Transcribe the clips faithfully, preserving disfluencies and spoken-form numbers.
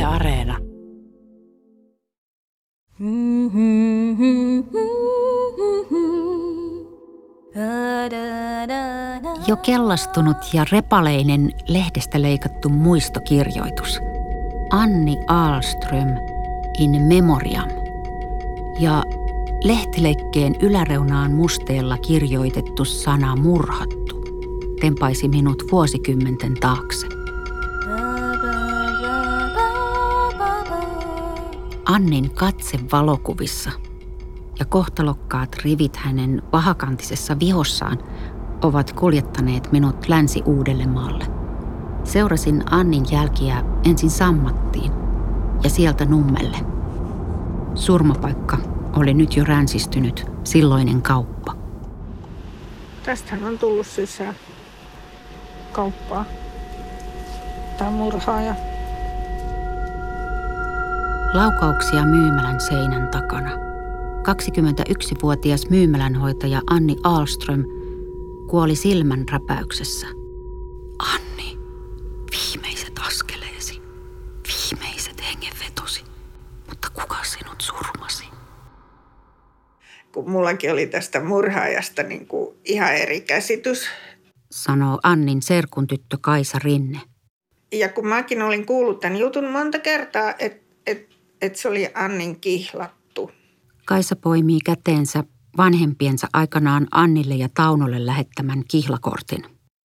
Areena. Jo kellastunut ja repaleinen lehdestä leikattu muistokirjoitus. Anni Ahlström in memoriam. Ja lehtileikkeen yläreunaan musteella kirjoitettu sana murhattu tempaisi minut vuosikymmenten taakse. Annin katse valokuvissa ja kohtalokkaat rivit hänen vahakantisessa vihossaan ovat kuljettaneet minut Länsi-Uudellemaalle. Seurasin Annin jälkiä ensin Sammattiin ja sieltä Nummelle. Surmapaikka oli nyt jo ränsistynyt, silloinen kauppa. Tästähän on tullut sisään kauppaa tai murhaaja. Laukauksia myymälän seinän takana. kaksikymmentäyksivuotias myymälänhoitaja Anni Ahlström kuoli silmänräpäyksessä. Anni, viimeiset askeleesi, viimeiset hengenvetosi, mutta kuka sinut surmasi? Kun mullakin oli tästä murhaajasta niin kuin ihan eri käsitys. Sanoo Annin serkun tyttö Kaisa Rinne. Ja kun mäkin olin kuullut tämän jutun monta kertaa, että et, et se oli Annin kihlattu. Kaisa poimii käteensä vanhempiensa aikanaan Annille ja Taunolle lähettämän kihlakortin.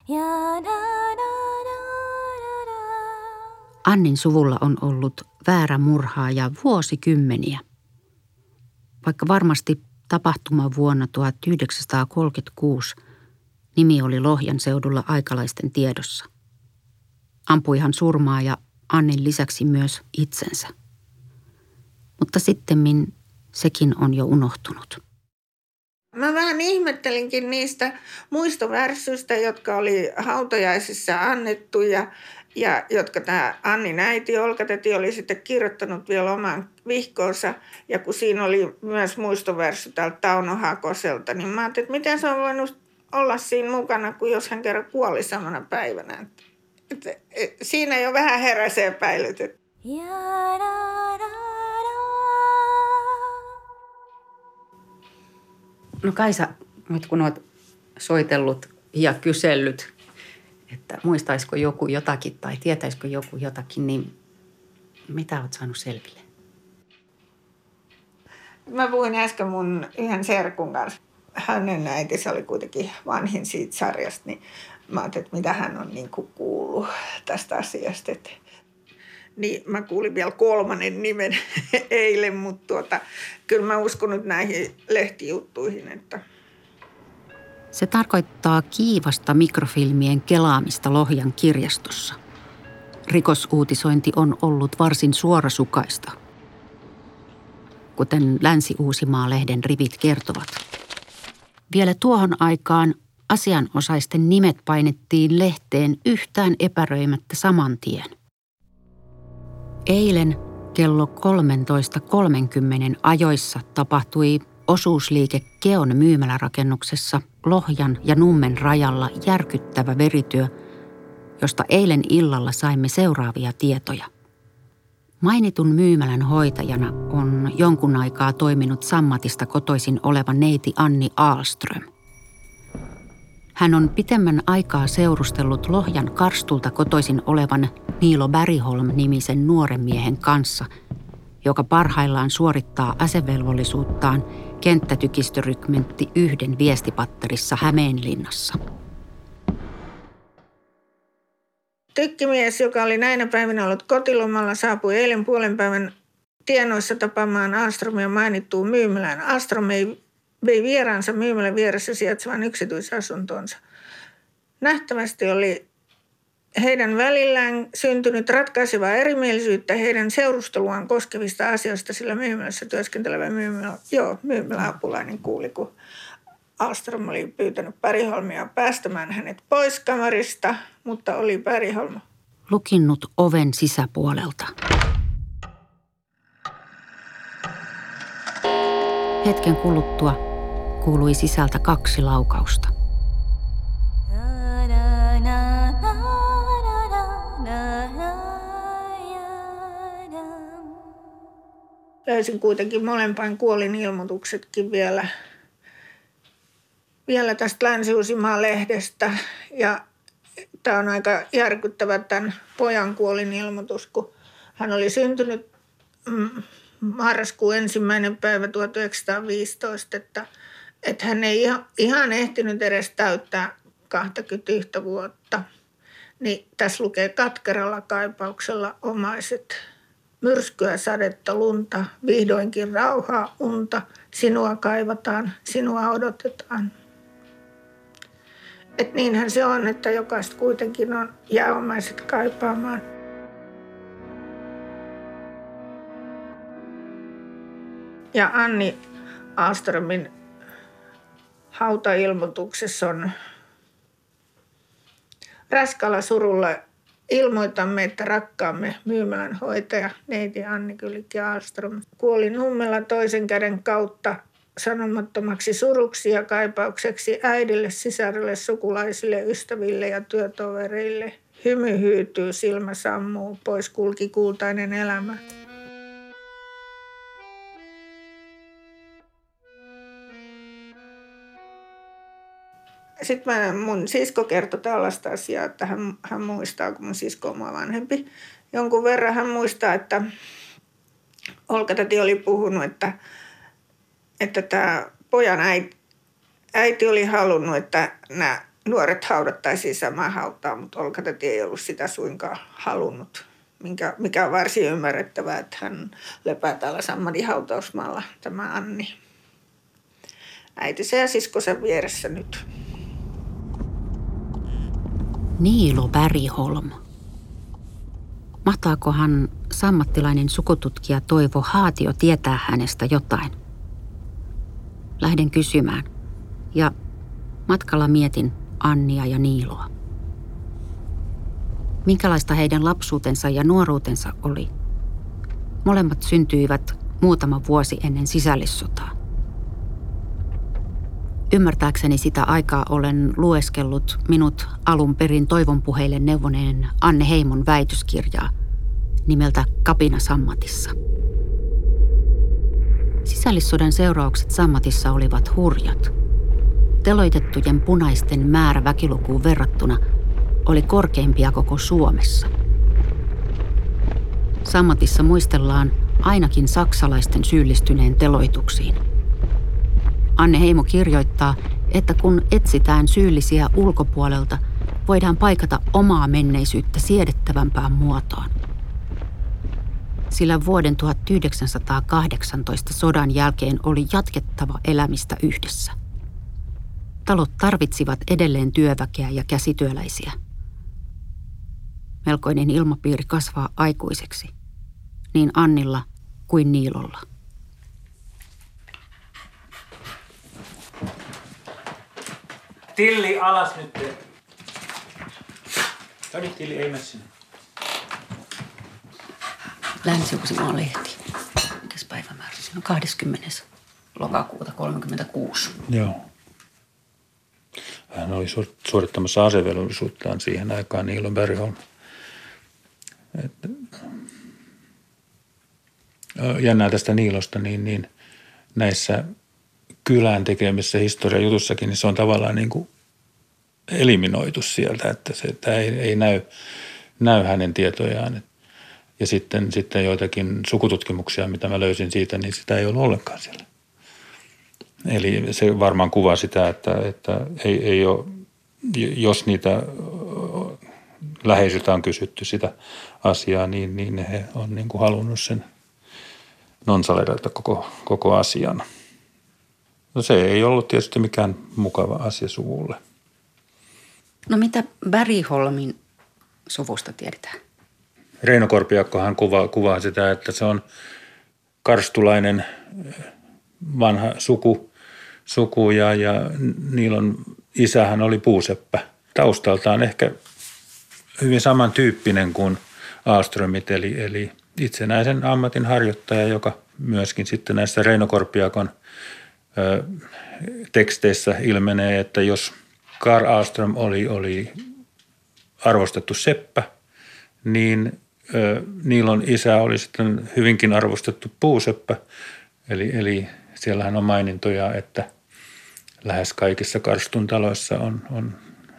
Annin suvulla on ollut väärä murhaaja vuosikymmeniä. Vaikka varmasti tapahtuma vuonna tuhatyhdeksänsataakolmekymmentäkuusi nimi oli Lohjan seudulla aikalaisten tiedossa. Ampuihan surmaaja Annin lisäksi myös itsensä. Mutta sittemmin sekin on jo unohtunut. Mä vähän ihmettelinkin niistä muistovärsyistä, jotka oli hautajaisissa annettu ja, ja jotka tämä Annin äiti Olka-täti oli sitten kirjoittanut vielä oman vihkoonsa. Ja kun siinä oli myös muistovärsy täältä Tauno Hakoselta, niin mä ajattelin, että miten se on voinut olla siinä mukana, kun jos hän kerran kuoli samana päivänä. Että, et, siinä jo vähän heräsi epäilyt. No Kaisa, nyt kun olet soitellut ja kysellyt, että muistaisiko joku jotakin tai tietäisikö joku jotakin, niin mitä olet saanut selville? Mä puhuin äsken mun yhden serkun kanssa. Hänen äitinsä oli kuitenkin vanhin siitä sarjasta, niin mä ajattelin, että mitä hän on niin kuin kuullut tästä asiasta. Että niin mä kuulin vielä kolmannen nimen eilen, mutta tuota, kyllä mä uskon nyt näihin lehtijuttuihin. Että Se tarkoittaa kiivasta mikrofilmien kelaamista Lohjan kirjastossa. Rikosuutisointi on ollut varsin suorasukaista, kuten Länsi-Uusimaa-lehden rivit kertovat. Vielä tuohon aikaan asianosaisten nimet painettiin lehteen yhtään epäröimättä saman tien. Eilen kello kolmetoista kolmekymmentä ajoissa tapahtui osuusliike Keon myymälärakennuksessa Lohjan ja Nummen rajalla järkyttävä verityö, josta eilen illalla saimme seuraavia tietoja. Mainitun myymälän hoitajana on jonkun aikaa toiminut Sammatista kotoisin oleva neiti Anni Ahlström. Hän on pitemmän aikaa seurustellut Lohjan Karstulta kotoisin olevan Niilo Bergholm-nimisen nuoren miehen kanssa, joka parhaillaan suorittaa asevelvollisuuttaan kenttätykistörykmentti yhden viestipatterissa Hämeenlinnassa. Tykkimies, joka oli näinä päivinä ollut kotilomalla, saapui eilen puolen päivän tienoissa tapaamaan Ahlströmiä mainittuun myymälään. Ahlström vei vieraansa myymälän vieressä sijaitsevan yksityisasuntonsa. Nähtävästi oli heidän välillään syntynyt ratkaisevaa erimielisyyttä heidän seurusteluaan koskevista asioista, sillä myymälässä työskentelevä myymälä, joo, myymäläapulainen kuuli, kun Ahlström oli pyytänyt Bergholmia päästämään hänet pois kamarista, mutta oli Bergholm lukinnut oven sisäpuolelta. Hetken kuluttua kuului sisältä kaksi laukausta. löysin kuitenkin molempain kuolinilmoituksetkin vielä, vielä tästä Länsi-Uusimaan lehdestä. Ja tämä on aika järkyttävä tämän pojan kuolinilmoitus, kun hän oli syntynyt marraskuun ensimmäinen päivä tuhatyhdeksänsataaviisitoista, että, että hän ei ihan, ihan ehtinyt edes täyttää kaksikymmentäyksi vuotta. Niin tässä lukee katkeralla kaipauksella omaiset. Myrskyä, sadetta, lunta, vihdoinkin rauhaa, unta. Sinua kaivataan, sinua odotetaan. Et niinhän se on, että jokaista kuitenkin on jää omaiset kaipaamaan. Ja Anni Ahlströmin hautailmoituksessa on: raskalla surulla ilmoitamme, että rakkaamme myymälänhoitaja neiti Anni Kyllikki Ahlström kuoli Nummella toisen käden kautta sanomattomaksi suruksi ja kaipaukseksi äidille, sisarille, sukulaisille, ystäville ja työtovereille. Hymy hyytyy, silmä sammuu, pois kulki kultainen elämä. Sitten mun sisko kertoi tällaista asiaa, että hän, hän muistaa, kun mun sisko on mua vanhempi. Jonkun verran hän muistaa, että Olka-täti oli puhunut, että, että tämä pojan äiti, äiti oli halunnut, että nämä nuoret haudattaisiin samaan hautaan, mutta Olka-täti ei ollut sitä suinkaan halunnut, mikä, mikä on varsin ymmärrettävää, että hän lepää täällä Sammadin hautausmaalla, tämä Anni. Äitinsä ja siskonsa vieressä nyt. Niilo Bergholm. Mahtaakohan sammattilainen sukututkija Toivo Haatio tietää hänestä jotain? Lähden kysymään ja matkalla mietin Annia ja Niiloa. Minkälaista heidän lapsuutensa ja nuoruutensa oli? Molemmat syntyivät muutama vuosi ennen sisällissotaa. Ymmärtääkseni sitä aikaa olen lueskellut minut alun perin Toivon puheille neuvoneen Anne Heimon väitöskirjaa nimeltä Kapina Sammatissa. Sisällissodan seuraukset Sammatissa olivat hurjat. Teloitettujen punaisten määrä väkilukuun verrattuna oli korkeimpia koko Suomessa. Sammatissa muistellaan ainakin saksalaisten syyllistyneen teloituksiin. Anne Heimo kirjoittaa, että kun etsitään syyllisiä ulkopuolelta, voidaan paikata omaa menneisyyttä siedettävämpään muotoon. Sillä vuoden tuhatyhdeksänsataakahdeksantoista sodan jälkeen oli jatkettava elämistä yhdessä. Talot tarvitsivat edelleen työväkeä ja käsityöläisiä. Melkoinen ilmapiiri kasvaa aikuiseksi, niin Annilla kuin Niilolla. Tilli alas nyt. No niin, Tilli, ei mene sinne. Länsi-Uusimaan lehti. Mikäs päivämäärä? Siinä on kahdeskymmenes lokakuuta kolmekymmentäkuusi. Joo. Hän oli suorittamassa asevelvollisuuttaan siihen aikaan, Niilo Bergholm. Jännää tästä Niilosta, niin, niin näissä kylän tekemissä historiajutussakin, niin se on tavallaan niin kuin eliminoitu sieltä, että se että ei, ei näy, näy hänen tietojaan. Ja sitten, sitten joitakin sukututkimuksia, mitä mä löysin siitä, niin sitä ei ollut ollenkaan siellä. Eli se varmaan kuvaa sitä, että, että ei, ei ole, jos niitä läheisiltä on kysytty sitä asiaa, niin, niin he on niin kuin halunnut sen nonsaleroida koko, koko asian. No se ei ollut tietysti mikään mukava asia suvulle. No mitä Bergholmin suvusta tiedetään? Reino Korpiakkohan kuvaa, kuvaa sitä, että se on karstulainen vanha suku, suku ja, ja Niilon isähän oli puuseppä. Taustaltaan ehkä hyvin samantyyppinen kuin Ahlströmit, eli, eli itsenäisen ammatin harjoittaja, joka myöskin sitten näissä Reino Korpiakon ö, teksteissä ilmenee, että jos Carl Ahlström oli, oli arvostettu seppä, niin Niilon isä oli sitten hyvinkin arvostettu puuseppä, eli, eli siellähän on mainintoja, että lähes kaikissa karstun taloissa on, on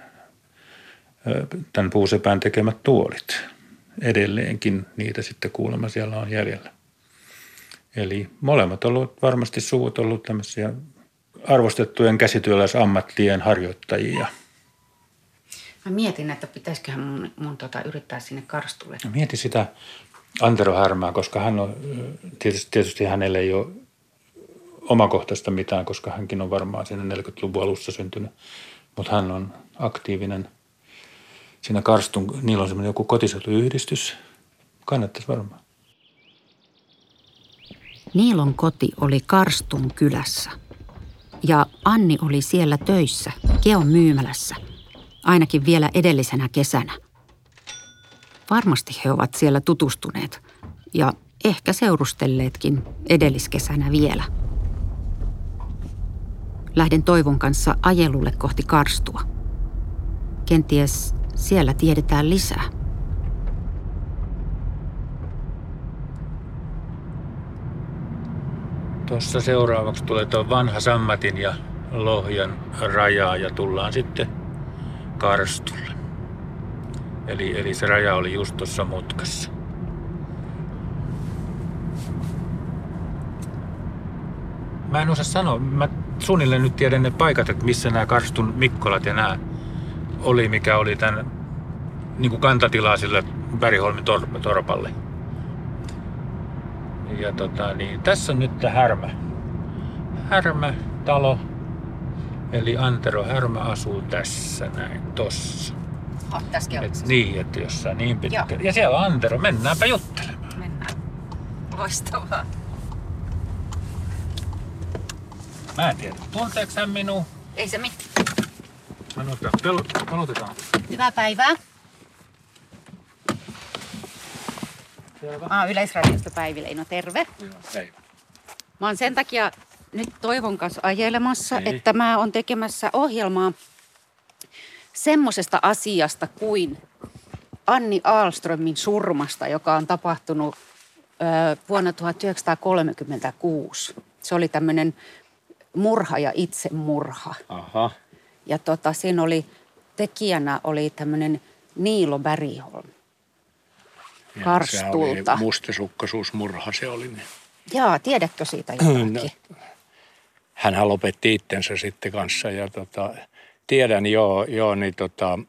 tämän puusepän tekemät tuolit. Edelleenkin niitä sitten kuulemma siellä on jäljellä. Eli molemmat ovat varmasti suvut ollut tämmöisiä arvostettujen käsityöläisammattien harjoittajia. Mä mietin, että pitäisiköhän mun, mun tota, yrittää sinne karstulle. No mieti sitä Antero Härmää, koska hän on, tietysti, tietysti hänellä ei ole omakohtaista mitään, koska hänkin on varmaan siinä neljäkymmentäluvun alussa syntynyt. Mutta hän on aktiivinen siinä karstun, niillä on semmoinen joku kotiseutuyhdistys. Kannattaisi varmaan. Niilon koti oli Karstun kylässä ja Anni oli siellä töissä Keon myymälässä, ainakin vielä edellisenä kesänä. Varmasti he ovat siellä tutustuneet ja ehkä seurustelleetkin edelliskesänä vielä. Lähden Toivon kanssa ajelulle kohti Karstua. Kenties siellä tiedetään lisää. Tuossa seuraavaksi tulee tuo vanha Sammatin ja Lohjan raja ja tullaan sitten Karstulle. Eli, eli se raja oli just tuossa mutkassa. Mä en osaa sanoa. Mä suunnilleen nyt tiedän ne paikat, että missä nämä Karstun Mikkolat ja nämä oli, mikä oli tämän niin kuin kantatilaa sille Bergholmin tor- torpalle. Ja tota, niin, tässä on nyt tämä Härmä. Härmä talo. Eli Antero Härmä asuu tässä näin, tossa. Oh, tässä kelkassa. Niin, että jossain niin pitkä. Joo. Ja siellä on Antero. Mennäänpä juttelemaan. Mennään. Loistavaa. Mä en tiedä. Tunteeko hän minua? Ei se mitään. Pelotetaan. Hyvää päivää. Selvä. Mä oon Yleisradiosta Päivi Leino, terve. Päivä. Mä oon sen takia nyt Toivon kanssa ajelemassa, Ei. että mä oon tekemässä ohjelmaa semmosesta asiasta kuin Anni Ahlströmin surmasta, joka on tapahtunut ö, vuonna tuhatyhdeksänsataakolmekymmentäkuusi. Se oli tämmöinen murha ja itsemurha. Aha. Ja tota, siinä oli, tekijänä oli tämmöinen Niilo Bergholm Karstulta. Se oli mustasukkaisuusmurha, se oli ne. Jaa, tiedätkö siitä jotakin? No, hänhän lopetti itsensä sitten kanssa ja tota, tiedän joo, joo niin tota,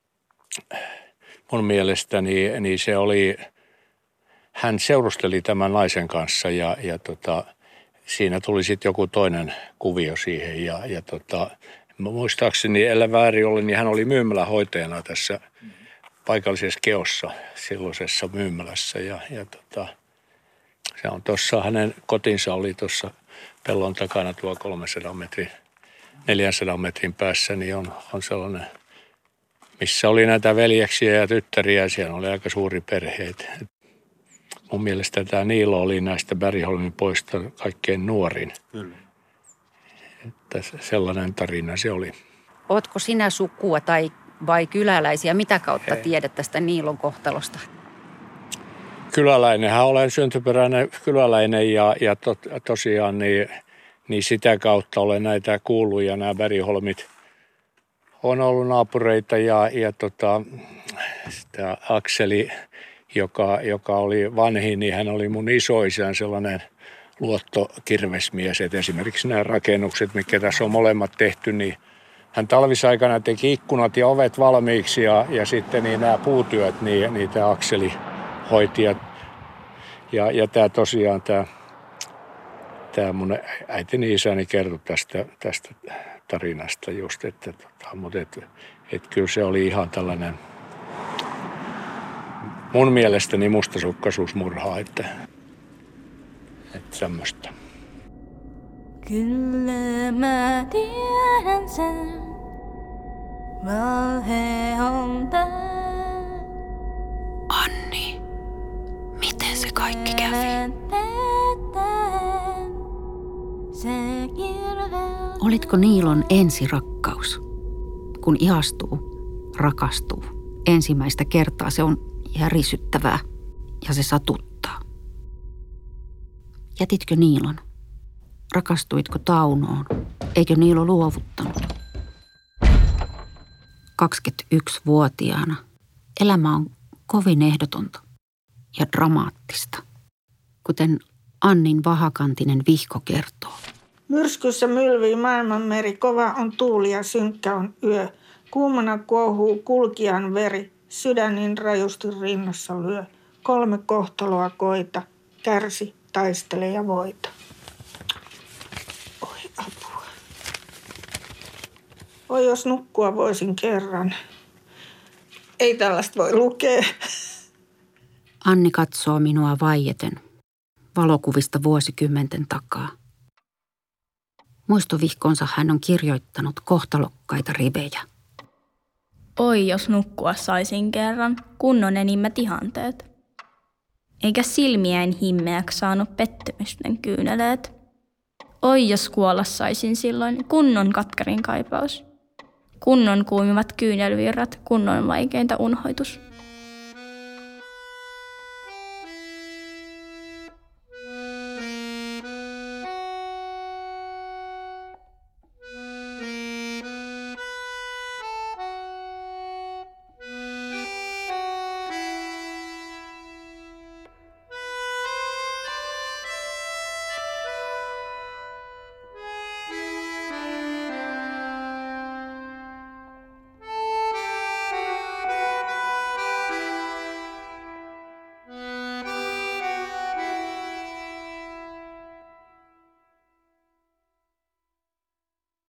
mun mielestäni niin se oli, hän seurusteli tämän naisen kanssa ja, ja tota, siinä tuli sitten joku toinen kuvio siihen ja, ja tota, muistaakseni ellei väärin oli, niin hän oli myymälähoitajana tässä paikallisessa Keossa, silloisessa myymälässä ja, ja tota, se on tuossa, hänen kotinsa oli tuossa pellon takana tuo kolmesataa metrin, neljänsadan metrin päässä, niin on, on sellainen, missä oli näitä veljeksiä ja tyttäriä, siellä oli aika suuri perheet. Mun mielestä tämä Niilo oli näistä Bergholmin poista kaikkein nuorin. Kyllä. Että sellainen tarina se oli. Ootko sinä sukua tai vai kyläläisiä? Mitä kautta Hei. tiedät tästä Niilon kohtalosta? Kyläläinenhän olen syntyperäinen kyläläinen ja, ja to, tosiaan niin, niin sitä kautta olen näitä kuullut ja nämä Bergholmit on ollut naapureita ja, ja tota, sitä Akseli, joka, joka oli vanhin, niin hän oli mun isoisän sellainen luottokirvesmies. Et esimerkiksi nämä rakennukset, mitkä tässä on molemmat tehty, niin hän talvisaikana teki ikkunat ja ovet valmiiksi ja, ja sitten niin nämä puutyöt, niin, niin tämä Akseli hoiti. Ja, ja, ja tämä tosiaan, tämä, tämä mun äitini isäni kertoi tästä, tästä tarinasta just, että, tota, mutta et, et kyllä se oli ihan tällainen mun mielestäni mustasukkaisuusmurhaa, että, että semmoista. Kyllä mä tiedän sen, valhe on tää. Anni, miten se kaikki kävi? Olitko Niilon ensirakkaus? Kun ihastuu, rakastuu ensimmäistä kertaa, se on järisyttävää. ja se satuttaa. Jätitkö Niilon? Rakastuitko Taunoon? Eikö Niilo luovuttanut? kaksikymmentäyksivuotiaana elämä on kovin ehdotonta ja dramaattista, kuten Annin vahakantinen vihko kertoo. Myrskyssä mylvii maailmanmeri, kova on tuuli ja synkkä on yö. Kuumana kuohuu kulkijan veri, sydänin rajusti rinnassa lyö. Kolme kohtaloa koita, kärsi, taistele ja voita. Oi apua. Oi jos nukkua voisin kerran. Ei tällaista voi lukea. Anni katsoo minua vaieten, valokuvista vuosikymmenten takaa. Muistovihkoonsa hän on kirjoittanut kohtalokkaita rivejä. Oi jos nukkua saisin kerran, kunnon enimmät ihanteet. Eikä silmiäin himmeäksi saanut pettymysten kyyneleet. Oi jos kuolla saisin silloin kunnon katkarin kaipaus. Kunnon kuumivat kyynelvirrat, kunnon vaikeinta unhoitus.